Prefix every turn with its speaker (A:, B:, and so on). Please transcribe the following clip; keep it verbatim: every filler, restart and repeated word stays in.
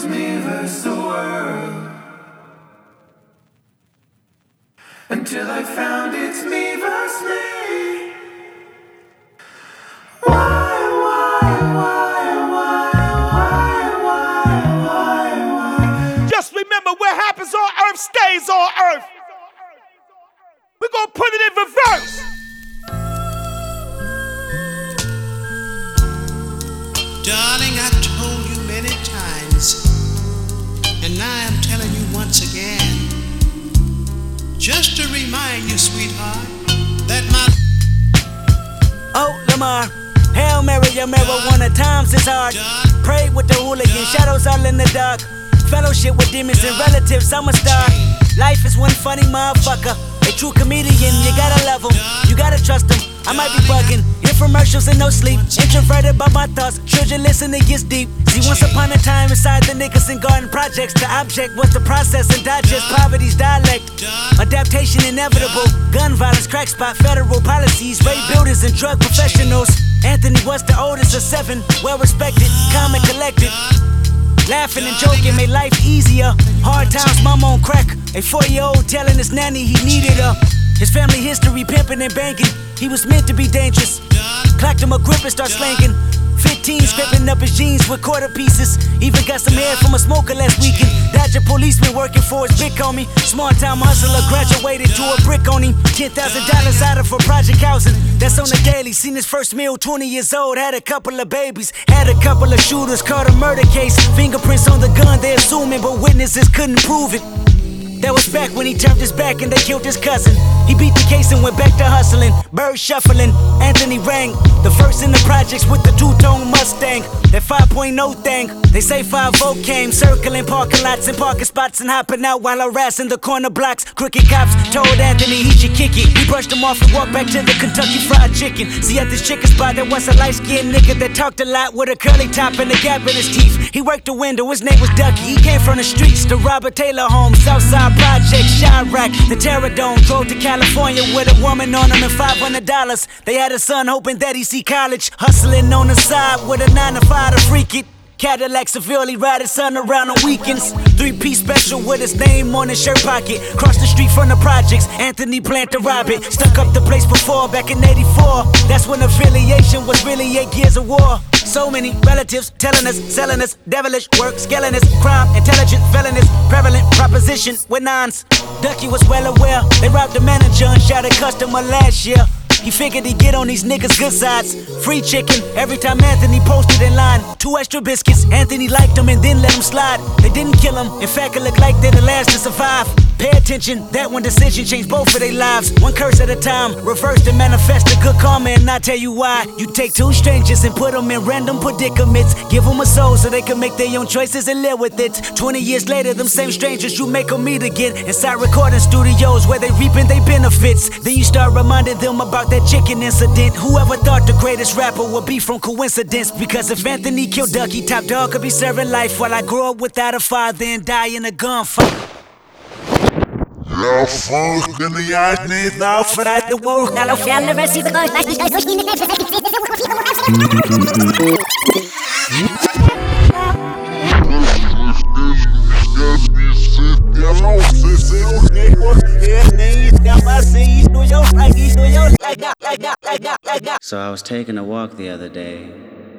A: was me versus the world. Until I found it's me versus me. Why, why, why, why, why, why, why?
B: Just remember, what happens on earth stays on earth. We're gonna put it in reverse.
C: Darling, I told you many times, and now I'm telling you once again, just to remind you, sweetheart, that my
D: Oh, Lamar, Hail Mary, your marijuana times is hard. Pray with the hooligan, shadows all in the dark. Fellowship with demons and relatives, I'm a star. Life is one funny motherfucker. A true comedian, you gotta love him, you gotta trust him. I might be bugging, infomercials and no sleep. Introverted by my thoughts, children listen, it gets deep. See, once upon a time inside the Nicholson Garden projects, the object was to process and digest poverty's dialect. Adaptation inevitable, gun violence, crack spot, federal policies, rape builders and drug professionals. Anthony was the oldest of seven, well respected, calm and collected. Laughing and joking made life easier. Hard times, mama on crack. A four-year-old telling his nanny he needed her. His family history, pimping and banking. He was meant to be dangerous. Clacked him a grip and start slanking. fifteen, scraping up his jeans with quarter pieces. Even got some hair from a smoker last weekend. Dodger policeman working for his big homie. Small time hustler graduated to a brick on him. ten thousand dollars out of for project housing. That's on the daily. Seen his first meal, twenty years old. Had a couple of babies. Had a couple of shooters, caught a murder case. Fingerprints on the gun, they assuming, but witnesses couldn't prove it. That was back when he turned his back and they killed his cousin. He beat the case and went back to hustling. Bird shuffling, Anthony rang. The first in the projects with the two-tone Mustang. That five point oh thing. They say five oh came, circling parking lots and parking spots and hopping out while harassing the corner blocks. Crooked cops told Anthony he should kick it. He brushed him off and walked back to the Kentucky Fried Chicken. See, at this chicken spot there was a light-skinned nigga that talked a lot with a curly top and a gap in his teeth. He worked the window, his name was Ducky. He came from the streets, the Robert Taylor home, Southside Project, Chirac, the Terror Dome. Drove to California with a woman on him and five hundred dollars. They had a son hoping that he see college. Hustling on the side with a nine to five to freak it. Cadillac severely ride his son around on weekends. Three-piece special with his name on his shirt pocket. Cross the street from the projects, Anthony planned to rob it. Stuck up the place before, back in eighty-four. That's when affiliation was really eight years of war. So many relatives telling us, selling us, devilish work, scaling us, crime, intelligent, felonies, prevalent proposition with nines. Ducky was well aware, they robbed the manager and shot a customer last year. He figured he'd get on these niggas' good sides. Free chicken every time Anthony posted in line. Two extra biscuits, Anthony liked them and then let them slide. They didn't kill him, in fact it looked like they're the last to survive. Pay attention, that one decision changed both of their lives. One curse at a time, reverse and manifest a good karma. And I'll tell you why. You take two strangers and put them in random predicaments. Give them a soul so they can make their own choices and live with it. Twenty years later, them same strangers you make them meet again inside recording studios where they reaping their benefits. Then you start reminding them about that chicken incident. Whoever thought the greatest rapper would be from coincidence? Because if Anthony killed Ducky, Top Dog could be serving life while I grow up without a father and die in a gunfight.
E: Jag fullständigt nytt now för att det var
F: När fjällen väl sitter gott
G: So I was taking a walk the other day,